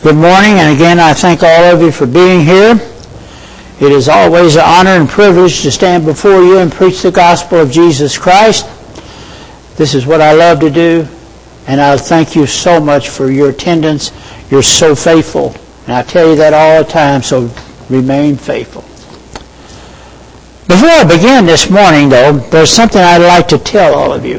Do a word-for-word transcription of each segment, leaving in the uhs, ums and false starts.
Good morning, and again I thank all of you for being here. It is always an honor and privilege to stand before you and preach the gospel of Jesus Christ. This is what I love to do, and I thank you so much for your attendance. You're so faithful, and I tell you that all the time, so remain faithful. Before I begin this morning, though, there's something I'd like to tell all of you.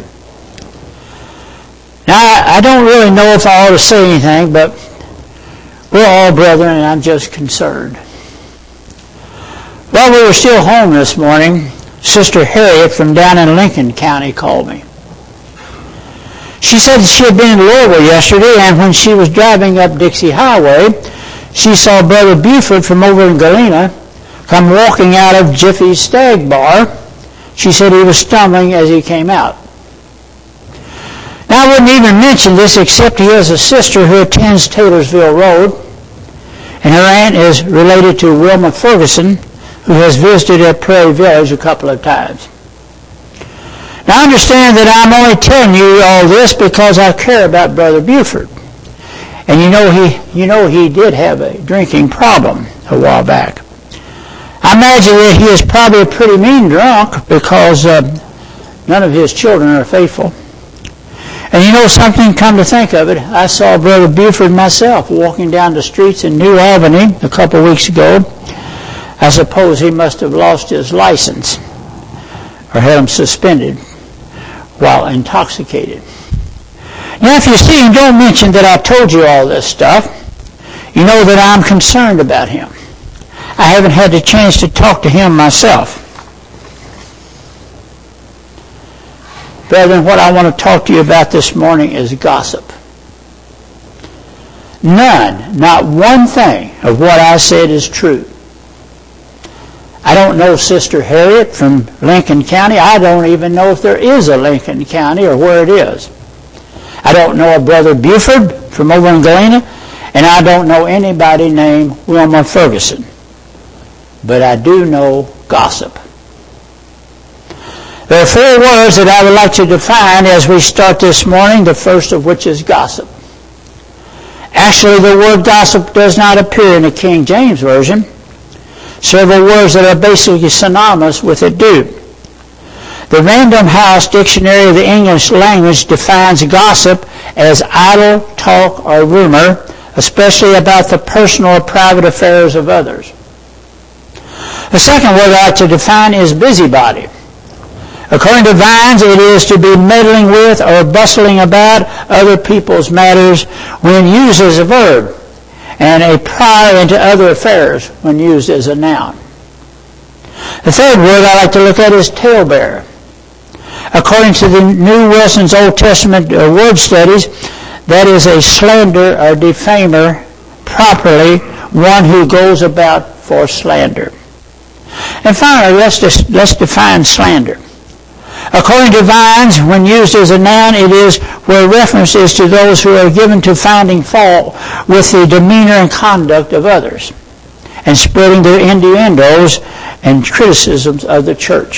Now, I don't really know if I ought to say anything, but we're all brethren, and I'm just concerned. While we were still home this morning, Sister Harriet from down in Lincoln County called me. She said that she had been in Louisville yesterday, and when she was driving up Dixie Highway, she saw Brother Buford from over in Galena come walking out of Jiffy's Stag Bar. She said he was stumbling as he came out. Now, I wouldn't even mention this except he has a sister who attends Taylorsville Road, and her aunt is related to Wilma Ferguson, who has visited at Prairie Village a couple of times. Now, understand that I'm only telling you all this because I care about Brother Buford. And you know he, you know he did have a drinking problem a while back. I imagine that he is probably a pretty mean drunk because uh, none of his children are faithful. And you know something, come to think of it, I saw Brother Buford myself walking down the streets in New Albany a couple of weeks ago. I suppose he must have lost his license or had him suspended while intoxicated. Now, if you see him, don't mention that I told you all this stuff. You know that I'm concerned about him. I haven't had the chance to talk to him myself. Brethren, what I want to talk to you about this morning is gossip. None, not one thing of what I said is true. I don't know Sister Harriet from Lincoln County. I don't even know if there is a Lincoln County or where it is. I don't know a Brother Buford from over in Galena, and I don't know anybody named Wilma Ferguson. But I do know gossip. There are four words that I would like to define as we start this morning, the first of which is gossip. Actually, the word gossip does not appear in the King James Version. Several words that are basically synonymous with it do. The Random House Dictionary of the English Language defines gossip as idle talk or rumor, especially about the personal or private affairs of others. The second word I like to define is busybody. According to Vines, it is to be meddling with or bustling about other people's matters when used as a verb, and a pry into other affairs when used as a noun. The third word I like to look at is talebearer. According to the New Wilson's Old Testament uh, word studies, that is a slander or defamer, properly one who goes about for slander. And finally, let's just, let's define slander. According to Vines, when used as a noun, it is where reference is to those who are given to finding fault with the demeanor and conduct of others and spreading their innuendos and criticisms of the church.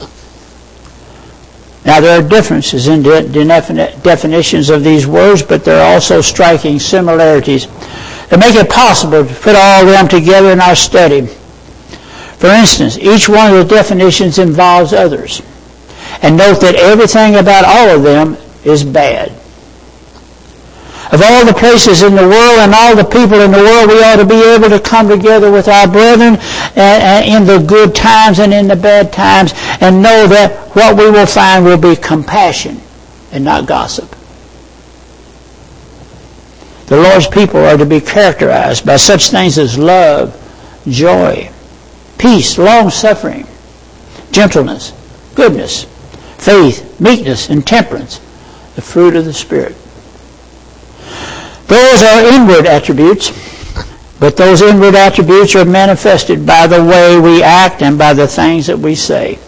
Now, there are differences in the definitions of these words, but there are also striking similarities that make it possible to put all of them together in our study. For instance, each one of the definitions involves others. And note that everything about all of them is bad. Of all the places in the world and all the people in the world, we ought to be able to come together with our brethren in the good times and in the bad times and know that what we will find will be compassion and not gossip. The Lord's people are to be characterized by such things as love, joy, peace, long-suffering, gentleness, goodness, faith, meekness, and temperance, the fruit of the Spirit. Those are inward attributes, but those inward attributes are manifested by the way we act and by the things that we say.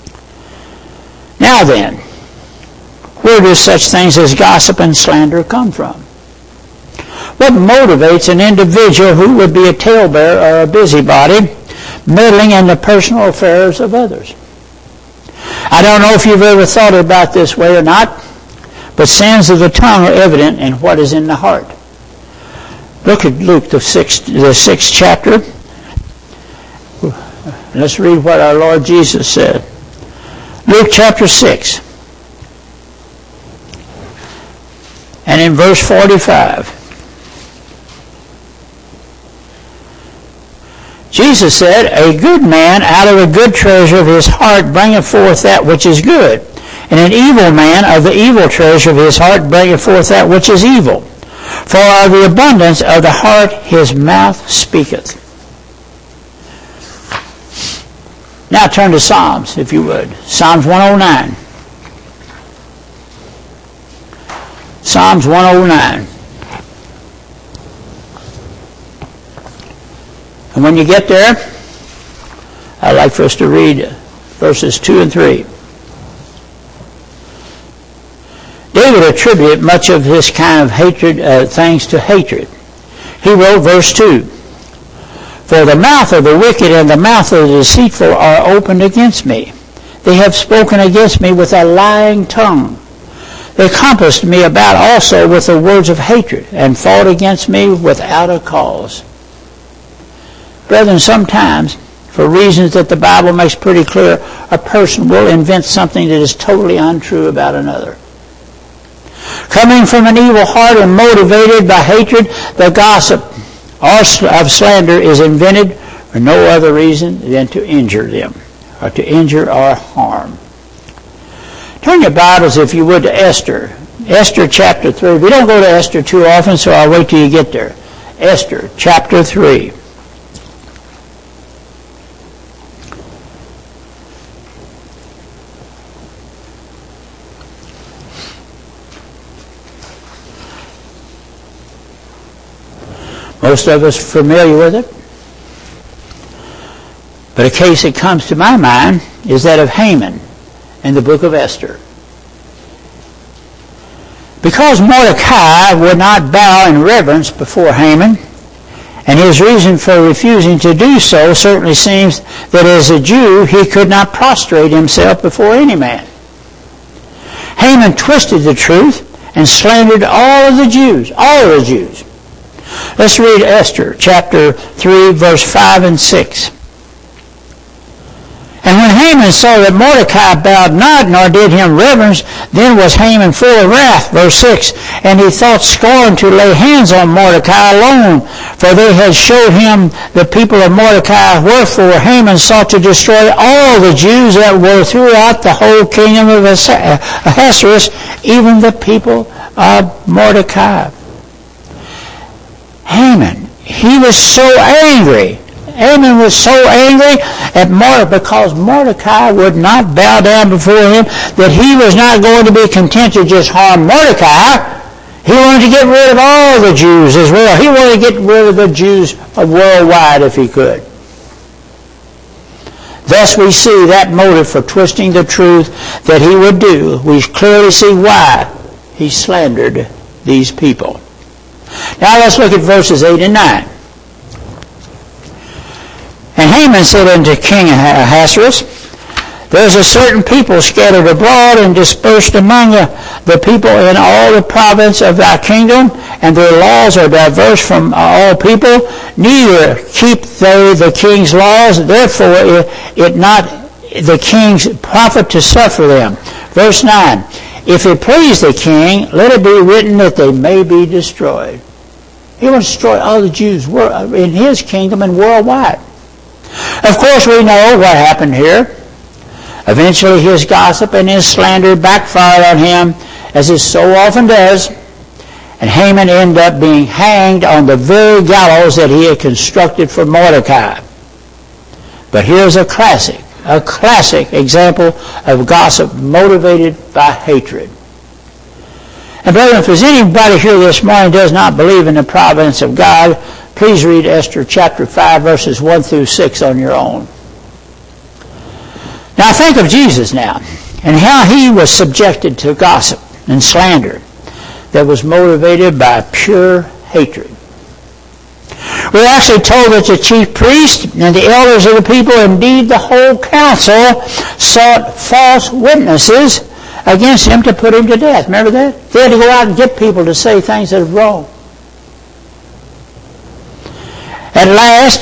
Now then, where do such things as gossip and slander come from? What motivates an individual who would be a talebearer or a busybody meddling in the personal affairs of others? I don't know if you've ever thought about this way or not, but sins of the tongue are evident in what is in the heart. Look at Luke, the sixth, the sixth chapter. Let's read what our Lord Jesus said. Luke chapter six. And in verse forty-five. Jesus said, "A good man out of the good treasure of his heart bringeth forth that which is good, and an evil man of the evil treasure of his heart bringeth forth that which is evil. For out of the abundance of the heart his mouth speaketh." Now turn to Psalms, if you would. Psalms one oh nine. Psalms one oh nine. And when you get there, I'd like for us to read verses two and three. David attributed much of this kind of hatred, uh, things to hatred. He wrote verse two, "For the mouth of the wicked and the mouth of the deceitful are opened against me. They have spoken against me with a lying tongue. They compassed me about also with the words of hatred, and fought against me without a cause." Brethren, sometimes, for reasons that the Bible makes pretty clear, a person will invent something that is totally untrue about another. Coming from an evil heart and motivated by hatred, the gossip of slander is invented for no other reason than to injure them, or to injure or harm. Turn your Bibles, if you would, to Esther. Esther chapter three. We don't go to Esther too often, so I'll wait till you get there. Esther chapter three. Most of us are familiar with it. But a case that comes to my mind is that of Haman in the book of Esther. Because Mordecai would not bow in reverence before Haman, and his reason for refusing to do so certainly seems that as a Jew he could not prostrate himself before any man. Haman twisted the truth and slandered all of the Jews, all of the Jews. Let's read Esther chapter three, verse five and six. "And when Haman saw that Mordecai bowed not, nor did him reverence, then was Haman full of wrath." Verse six. "And he thought scorn to lay hands on Mordecai alone, for they had showed him the people of Mordecai. Wherefore Haman sought to destroy all the Jews that were throughout the whole kingdom of Ahasuerus, even the people of Mordecai." Haman, he was so angry. Haman was so angry at Mordecai because Mordecai would not bow down before him, that he was not going to be content to just harm Mordecai. He wanted to get rid of all the Jews as well. He wanted to get rid of the Jews worldwide if he could. Thus we see that motive for twisting the truth that he would do. We clearly see why he slandered these people. Now let's look at verses eight and nine. "And Haman said unto King Ahasuerus, There is a certain people scattered abroad and dispersed among the people in all the province of thy kingdom, and their laws are diverse from all people. Neither keep they the king's laws, therefore it, it not the king's profit to suffer them." Verse nine. "If it please the king, let it be written that they may be destroyed." He wants to destroy all the Jews in his kingdom and worldwide. Of course, we know what happened here. Eventually, his gossip and his slander backfired on him, as it so often does, and Haman ended up being hanged on the very gallows that he had constructed for Mordecai. But here's a classic, a classic example of gossip motivated by hatred. And brethren, if there's anybody here this morning who does not believe in the providence of God, please read Esther chapter five, verses one through six on your own. Now think of Jesus now, and how he was subjected to gossip and slander that was motivated by pure hatred. We're actually told that the chief priest and the elders of the people, indeed the whole council, sought false witnesses against him to put him to death. Remember that? They had to go out and get people to say things that are wrong. At last,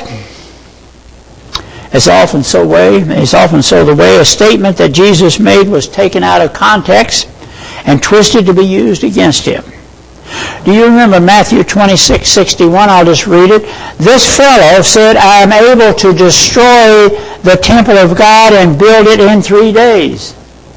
as often so way, as often so the way, a statement that Jesus made was taken out of context and twisted to be used against him. Do you remember Matthew twenty-six sixty-one? I'll just read it. This fellow said, I am able to destroy the temple of God and build it in three days.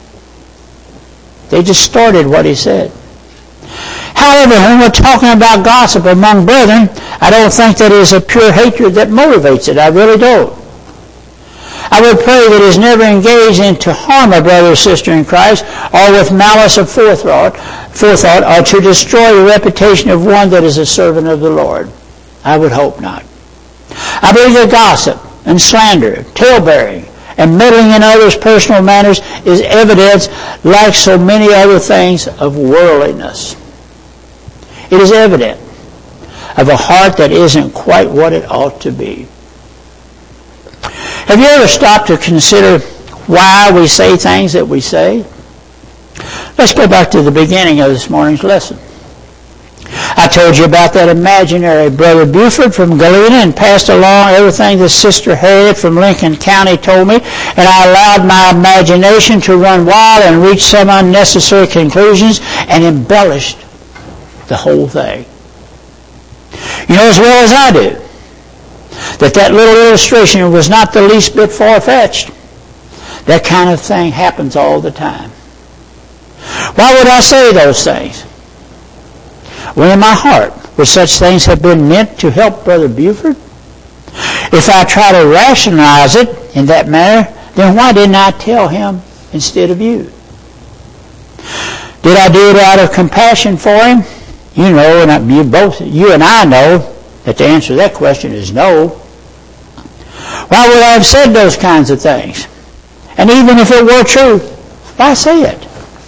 They distorted what he said. However, when we're talking about gossip among brethren, I don't think that it is a pure hatred that motivates it. I really don't. I would pray that he is never engaged in to harm a brother or sister in Christ, or with malice of forethought, forethought, or to destroy the reputation of one that is a servant of the Lord. I would hope not. I believe that gossip and slander, tale-bearing, and meddling in others' personal matters is evidence, like so many other things, of worldliness. It is evident of a heart that isn't quite what it ought to be. Have you ever stopped to consider why we say things that we say? Let's go back to the beginning of this morning's lesson. I told you about that imaginary Brother Buford from Galena and passed along everything that Sister Harriet from Lincoln County told me, and I allowed my imagination to run wild and reach some unnecessary conclusions and embellished the whole thing. You know as well as I do that that little illustration was not the least bit far-fetched. That kind of thing happens all the time. Why would I say those things? Well, in my heart, would such things have been meant to help Brother Buford? If I try to rationalize it in that manner, then why didn't I tell him instead of you? Did I do it out of compassion for him? You know, and you both, you and I know that the answer to that question is no. Why would I have said those kinds of things? And even if it were true, why say it?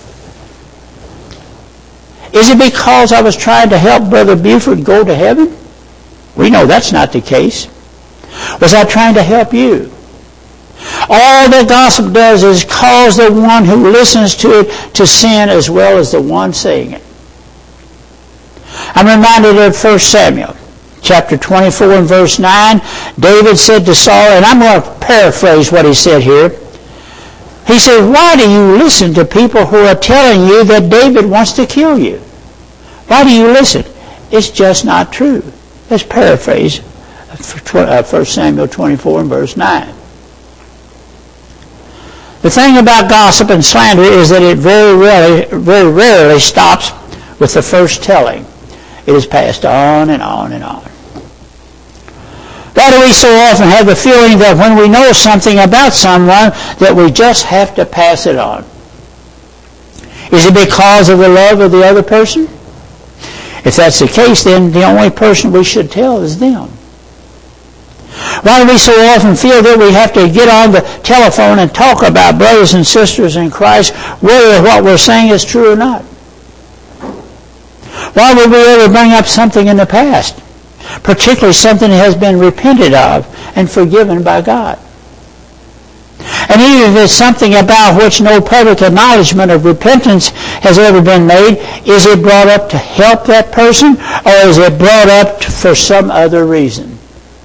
Is it because I was trying to help Brother Buford go to heaven? We know that's not the case. Was I trying to help you? All that gossip does is cause the one who listens to it to sin as well as the one saying it. I'm reminded of First Samuel, chapter twenty-four and verse nine. David said to Saul, and I'm going to paraphrase what he said here. He said, why do you listen to people who are telling you that David wants to kill you? Why do you listen? It's just not true. Let's paraphrase First Samuel twenty-four and verse nine. The thing about gossip and slander is that it very rarely, very rarely stops with the first telling. It is passed on and on and on. Why do we so often have the feeling that when we know something about someone that we just have to pass it on? Is it because of the love of the other person? If that's the case, then the only person we should tell is them. Why do we so often feel that we have to get on the telephone and talk about brothers and sisters in Christ, whether what we're saying is true or not? Why would we ever bring up something in the past, particularly something that has been repented of and forgiven by God? And even if it's something about which no public acknowledgement of repentance has ever been made, is it brought up to help that person, or is it brought up for some other reason?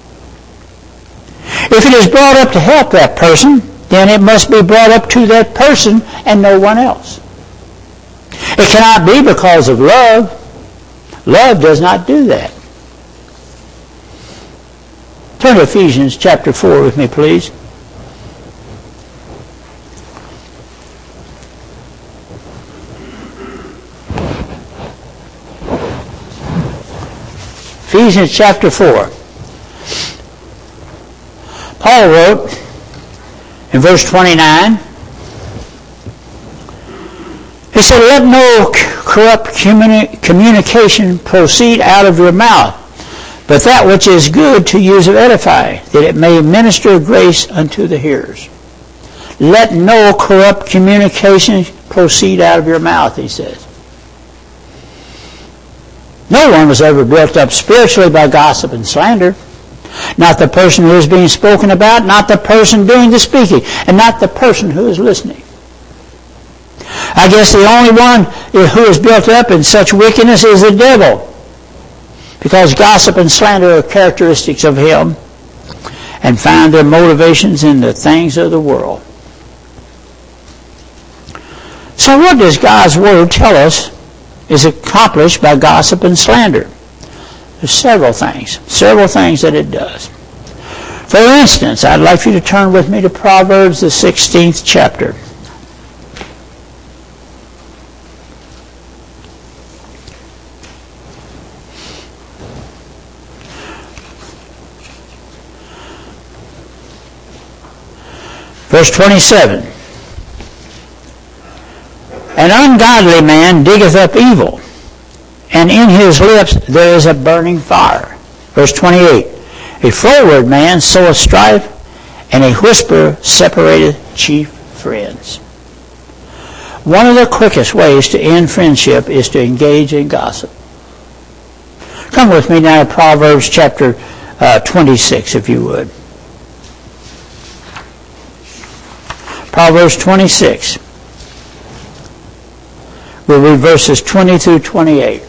If it is brought up to help that person, then it must be brought up to that person and no one else. It cannot be because of love. Love does not do that. Turn to Ephesians chapter four with me, please. Ephesians chapter four. Paul wrote in verse twenty-nine, he said, let no corrupt communi- communication proceed out of your mouth, but that which is good to use of edify, that it may minister grace unto the hearers. Let no corrupt communication proceed out of your mouth, he says. No one was ever built up spiritually by gossip and slander. Not the person who is being spoken about, not the person doing the speaking, and not the person who is listening. I guess the only one who is built up in such wickedness is the devil. because gossip and slander are characteristics of him, and find their motivations in the things of the world. So what does God's Word tell us is accomplished by gossip and slander? There's several things, several things that it does. For instance, I'd like you to turn with me to Proverbs, the sixteenth chapter. Verse twenty-seven. An ungodly man diggeth up evil, and in his lips there is a burning fire. Verse twenty-eight. A froward man soweth strife, and a whisperer separateth chief friends. One of the quickest ways to end friendship is to engage in gossip. Come with me now to Proverbs chapter uh, twenty-six, if you would. Proverbs twenty-six. We'll read verses twenty through twenty-eight.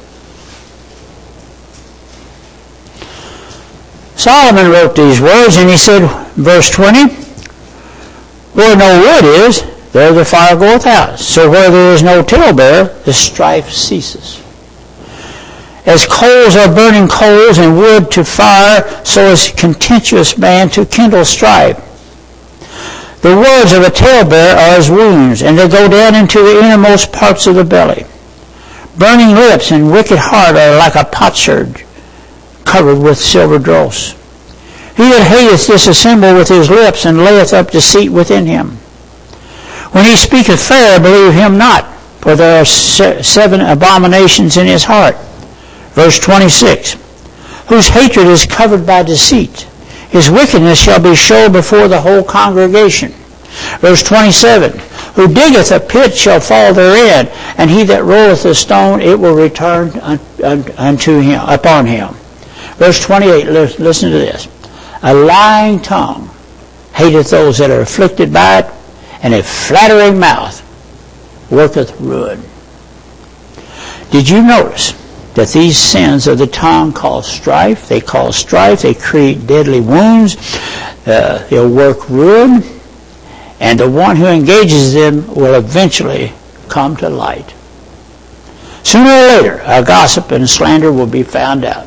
Solomon wrote these words, and he said, verse twenty, where no wood is, there the fire goeth out. So where there is no talebearer, the strife ceases. As coals are burning coals and wood to fire, so is contentious man to kindle strife. The words of a talebearer are as wounds, and they go down into the innermost parts of the belly. Burning lips and wicked heart are like a potsherd covered with silver dross. He that hateth dissemble with his lips, and layeth up deceit within him. When he speaketh fair, believe him not, for there are seven abominations in his heart. Verse twenty-six. Whose hatred is covered by deceit. His wickedness shall be showed before the whole congregation. Verse twenty-seven. Who diggeth a pit shall fall therein, and he that rolleth a stone, it will return unto him, upon him. Verse twenty-eight, listen to this. A lying tongue hateth those that are afflicted by it, and a flattering mouth worketh ruin. Did you notice that these sins of the tongue cause strife? They cause strife. They create deadly wounds. Uh, they'll work ruin. And the one who engages them will eventually come to light. Sooner or later, our gossip and slander will be found out.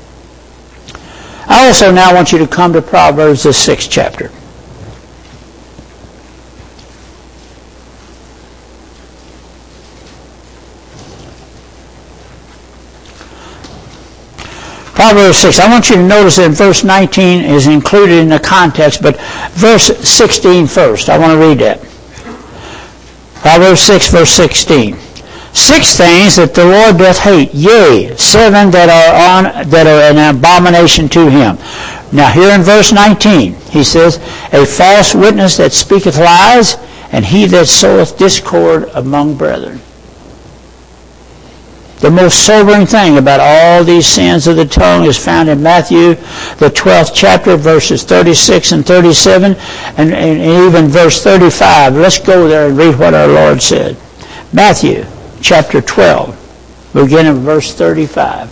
I also now want you to come to Proverbs, the sixth chapter. Proverbs six. I want you to notice that verse nineteen is included in the context, but verse sixteen first. I want to read that. Proverbs six, verse sixteen. Six things that the Lord doth hate, yea, seven that are on that are an abomination to him. Now here in verse nineteen, he says, a false witness that speaketh lies, and he that soweth discord among brethren. The most sobering thing about all these sins of the tongue is found in Matthew, the twelfth chapter, verses thirty-six and thirty-seven, and, and even verse thirty-five. Let's go there and read what our Lord said. Matthew, chapter twelve, beginning of verse thirty-five.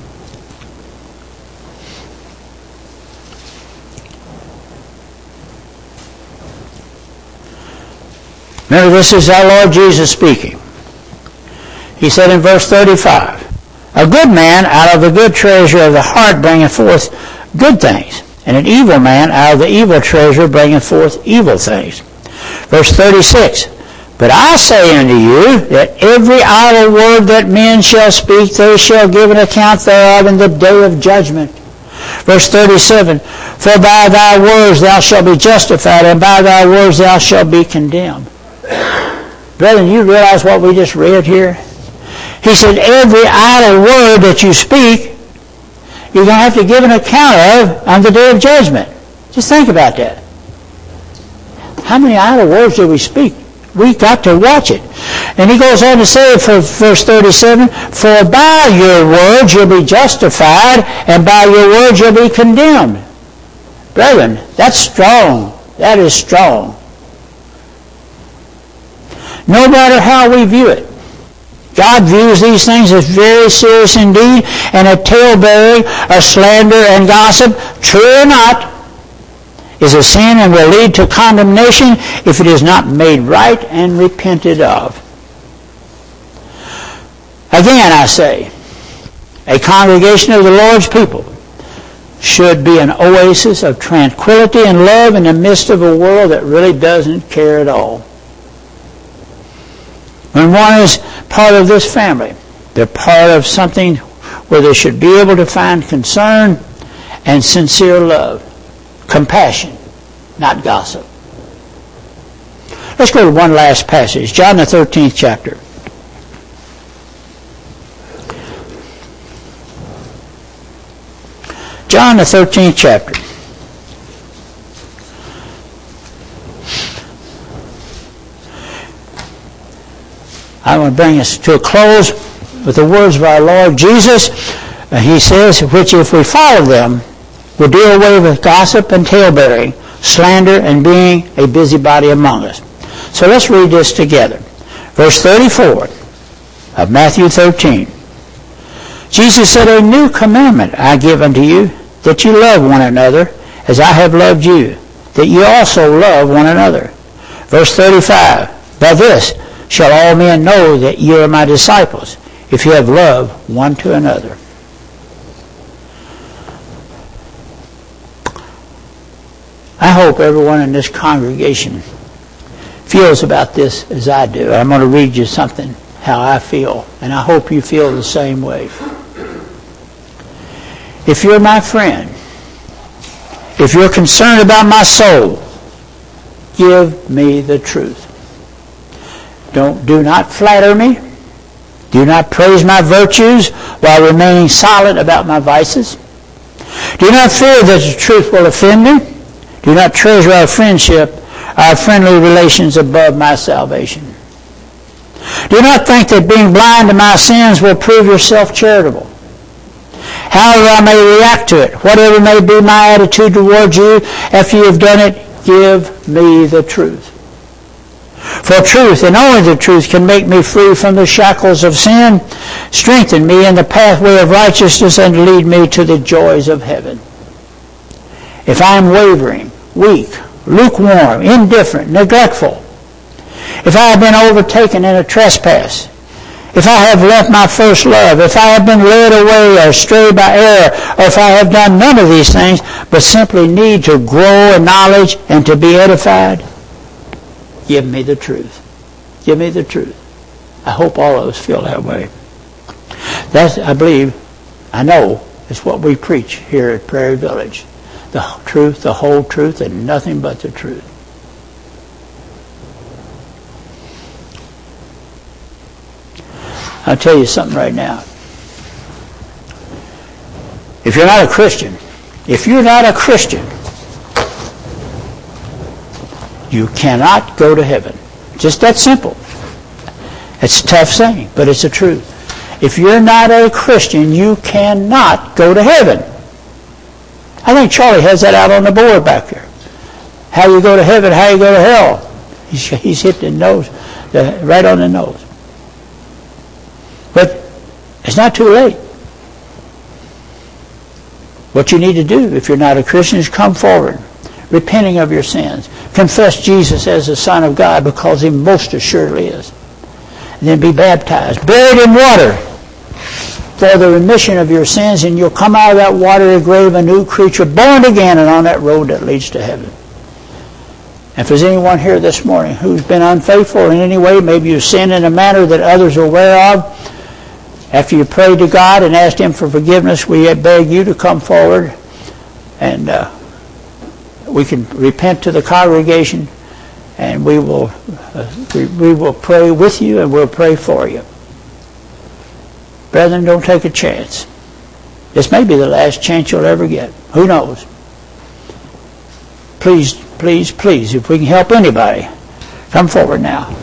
Remember, this is our Lord Jesus speaking. He said in verse thirty-five, a good man out of the good treasure of the heart bringeth forth good things, and an evil man out of the evil treasure bringeth forth evil things. Verse thirty-six, but I say unto you that every idle word that men shall speak, they shall give an account thereof in the day of judgment. Verse thirty-seven, for by thy words thou shalt be justified, and by thy words thou shalt be condemned. Brethren, you realize what we just read here? He said, every idle word that you speak, you're going to have to give an account of on the day of judgment. Just think about that. How many idle words do we speak? We've got to watch it. And he goes on to say for verse thirty-seven, for by your words you'll be justified, and by your words you'll be condemned. Brethren, that's strong. That is strong. No matter how we view it, God views these things as very serious indeed, and a talebearing, a slander and gossip, true or not, is a sin and will lead to condemnation if it is not made right and repented of. Again, I say, a congregation of the Lord's people should be an oasis of tranquility and love in the midst of a world that really doesn't care at all. When one is part of this family, they're part of something where they should be able to find concern and sincere love, compassion, not gossip. Let's go to one last passage, John the thirteenth chapter. John the thirteenth chapter. I want to bring us to a close with the words of our Lord Jesus. Uh, he says, which if we follow them, will do away with gossip and talebearing, slander, and being a busybody among us. So let's read this together. Verse thirty-four of Matthew thirteen. Jesus said, a new commandment I give unto you, that you love one another as I have loved you, that you also love one another. Verse thirty-five, by this shall all men know that you are my disciples, if you have love one to another. I hope everyone in this congregation feels about this as I do. I'm going to read you something, how I feel, and I hope you feel the same way. If you're my friend, if you're concerned about my soul, give me the truth. Don't, do not flatter me. Do not praise my virtues while remaining silent about my vices. Do not fear that the truth will offend me. Do not treasure our friendship, our friendly relations above my salvation. Do not think that being blind to my sins will prove yourself charitable. However I may react to it, whatever may be my attitude towards you, after you have done it, give me the truth. For truth, and only the truth, can make me free from the shackles of sin, strengthen me in the pathway of righteousness, and lead me to the joys of heaven. If I am wavering, weak, lukewarm, indifferent, neglectful, if I have been overtaken in a trespass, if I have left my first love, if I have been led away or strayed by error, or if I have done none of these things, but simply need to grow in knowledge and to be edified, give me the truth. Give me the truth. I hope all of us feel that way. That's, I believe, I know, is what we preach here at Prairie Village. The truth, the whole truth, and nothing but the truth. I'll tell you something right now. If you're not a Christian, if you're not a Christian, you cannot go to heaven. Just that simple. It's a tough saying, but it's the truth. If you're not a Christian, you cannot go to heaven. I think Charlie has that out on the board back there. How you go to heaven, how you go to hell. He's, he's hit the nose, the, right on the nose. But it's not too late. What you need to do, if you're not a Christian, is come forward, repenting of your sins. Confess Jesus as the Son of God, because He most assuredly is. And then be baptized, buried in water, for the remission of your sins, and you'll come out of that watery grave a new creature, born again, and on that road that leads to heaven. If there's anyone here this morning who's been unfaithful in any way, maybe you've sinned in a manner that others are aware of, after you prayed to God and asked Him for forgiveness, we beg you to come forward, and uh, we can repent to the congregation, and we will uh, we, we will pray with you, and we'll pray for you. Brethren, don't take a chance. This may be the last chance you'll ever get. Who knows? Please, please, please, if we can help anybody, come forward now.